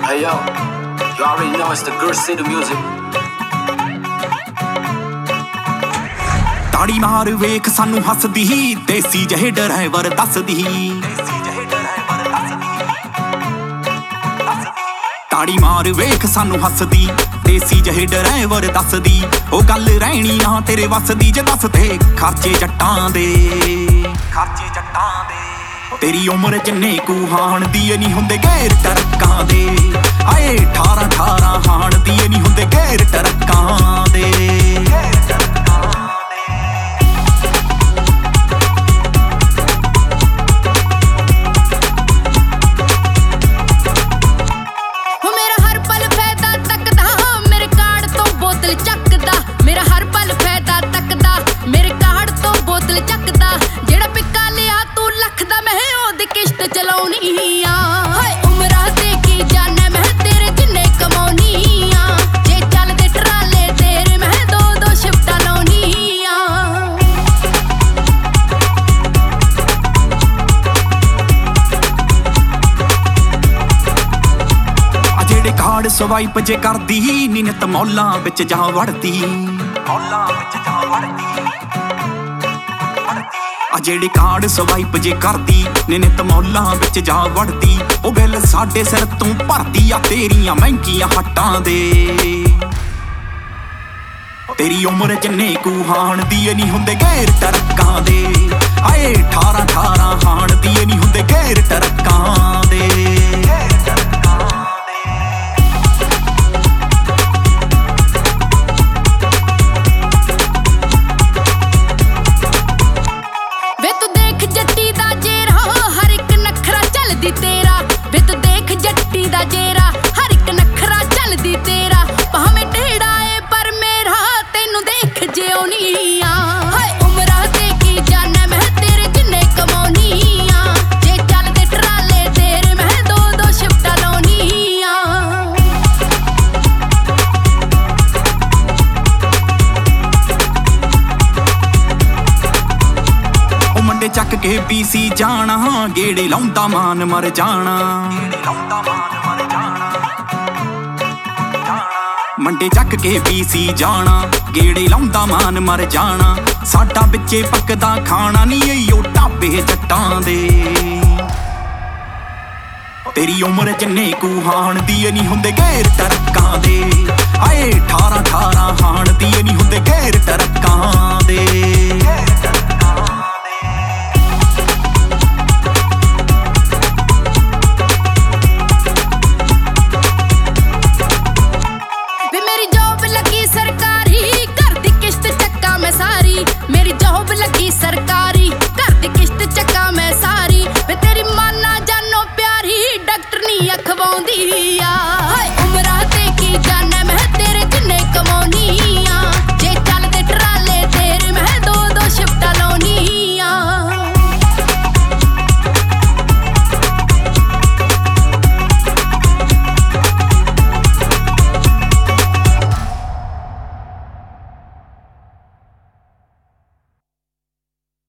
Hey yo, you already know it's the Girl City music. ਤਾੜੀ ਮਾਰ ਵੇਖ ਸਾਨੂੰ ਹੱਸਦੀ ਦੇਸੀ ਜਿਹੇ ਡਰਾਈਵਰ ਦੱਸਦੀ ਤਾੜੀ ਮਾਰ ਵੇਖ ਸਾਨੂੰ ਹੱਸਦੀ ਦੇਸੀ ਜਿਹੇ ਡਰਾਈਵਰ ਦੱਸਦੀ ਉਹ ਗੱਲ ਰਹਿਣੀ ਨਾ ਤੇਰੇ ਵੱਸ ਦੀ ਜੇ ਦੱਸ ਤੇ ਖਰਚੇ ਜੱਟਾਂ ਦੇ ਤੇਰੀ ਉਮਰ ਜਿੰਨੇ ਕੁ ਹਾਣ ਦੀ ਨਹੀਂ ਹੁੰਦੇ ਗੈਰ ਟਰੱਕਾਂ ਦੇ ਆਏ 18 ਹਾਣ ਦੀ ਨਹੀਂ ਹੁੰਦੇ ਗੈਰ ਟਰੱਕਾਂ ਦੇ ਸਵਾਈਪ ਜੇ ਕਰਦੀ ਨੀ ਨਿਤ ਮੌਲਾਂ ਵਿੱਚ ਜਾ ਵੜਦੀ ਆ ਜਿਹੜੀ ਕਾਰਡ ਸਵਾਈਪ ਜੇ ਕਰਦੀ ਨੀ ਨਿਤ ਮੌਲਾਂ ਵਿੱਚ ਜਾ ਵੜਦੀ ਉਹ ਬਿੱਲ ਸਾਡੇ ਸਿਰ ਤੋਂ ਭਰਦੀ ਆ ਤੇਰੀਆਂ ਮਹਿੰਗੀਆਂ ਹੱਟਾਂ ਦੇ ਤੇਰੀ ਉਮਰ ਜਿੰਨੇ ਕੁ ਹਾਣ ਦੀ ਨਹੀਂ ਹੁੰਦੇ ਗੈਰ ਟਰੱਕਾਂ ਦੇ ਆਏ 18 ਹਾਣ ਦੀ ਨਹੀਂ ਹੁੰਦੇ ਗੈਰ ਟਰੱਕਾਂ ਦੇ ਚੱਕ ਕੇ ਪੀਸੀ ਜਾਣਾ ਗੇੜੇ ਲਾਉਂਦਾ ਮਾਨ ਮਰ ਜਾਣਾ ਮੰਡੇ ਚੱਕ ਕੇ ਪੀਸੀ ਜਾਣਾ ਗੇੜੇ ਲਾਉਂਦਾ ਮਾਨ ਮਰ ਜਾਣਾ ਸਾਡਾ ਵਿੱਚੇ ਪੱਕਦਾ ਖਾਣਾ ਨਹੀਂ ਏਓ ਢਾਬੇ ਜੱਟਾਂ ਦੇ ਤੇਰੀ ਉਮਰ ਜਿੰਨੇ ਕੁ ਹਾਣ ਦੀ ਨਹੀਂ ਹੁੰਦੇ ਗੈਰ ਟਰੱਕਾਂ ਦੇ ਆਏ 18 ਹਾਣ ਦੀ ਨਹੀਂ ਹੁੰਦੇ ਗੈਰ ਟਰੱਕਾਂ ਦੇ मेरी जॉब लगी सरकारी